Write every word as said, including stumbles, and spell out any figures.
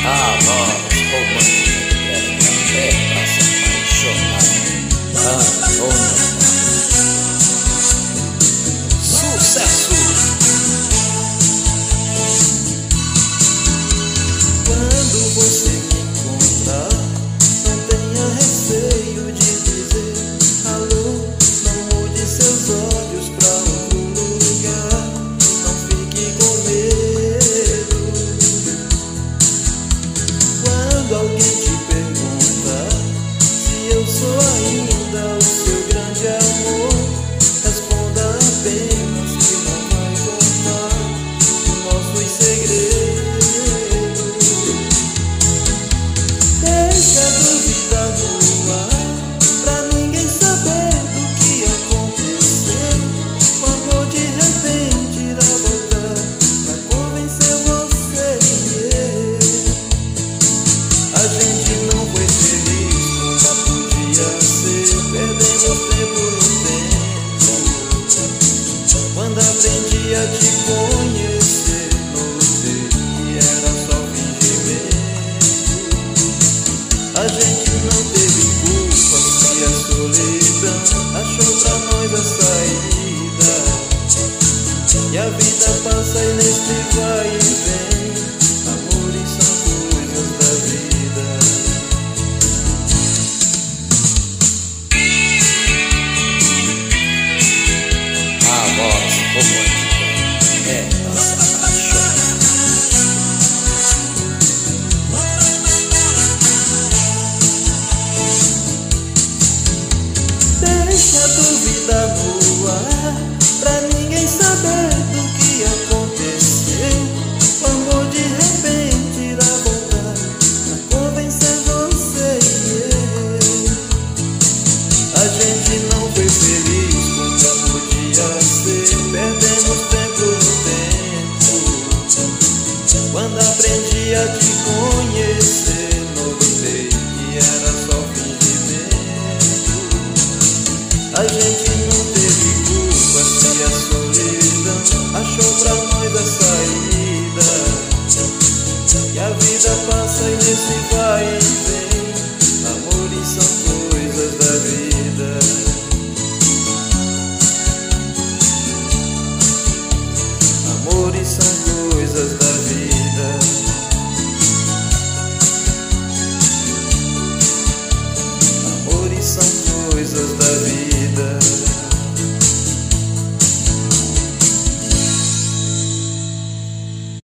A voz romântica é pra se apaixonar. Anônima. Sucesso! Quando você me encontrar, não tenha receio de dizer alô. Não mude seus olhos pra outro lugar. Não fique com medo. Quando alguém te perguntar se eu sou ainda o seu grande amor, responda apenas que não vai contar os nossos segredos. Deixa a dúvida no ar, pra ninguém saber do que aconteceu. O amor de repente irá voltar pra convencer você e eu. A gente não foi feliz, nunca podia ser. Perdemos tempo no tempo. Quando aprendi a te conhecer, notei que era só fingimento. A gente não teve culpa se a solidão achou pra nós a saída. E a vida passa e nesse vai e vem, amores são coisas da vida. A voz romântica é pra se apaixonar. Deixa a dúvida no ar, pra ninguém saber do que aconteceu. O amor de repente irá voltar pra convencer você e eu. A gente não foi feliz, nunca podia ser. Perdemos tempo no tempo. Quando aprendi a te conhecer, notei que era só fingimento. A gente não teve culpa se a solidão achou pra nós a saída.